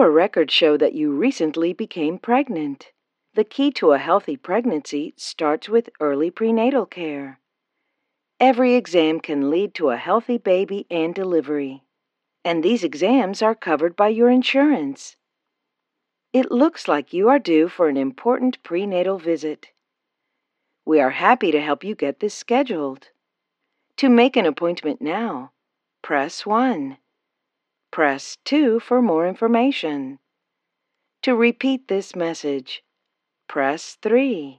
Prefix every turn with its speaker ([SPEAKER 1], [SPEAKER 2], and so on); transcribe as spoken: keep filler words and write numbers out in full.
[SPEAKER 1] Our records show that you recently became pregnant. The key to a healthy pregnancy starts with early prenatal care. Every exam can lead to a healthy baby and delivery. And these exams are covered by your insurance. It looks like you are due for an important prenatal visit. We are happy to help you get this scheduled. To make an appointment now, press one. Press two for more information. To repeat this message, press three.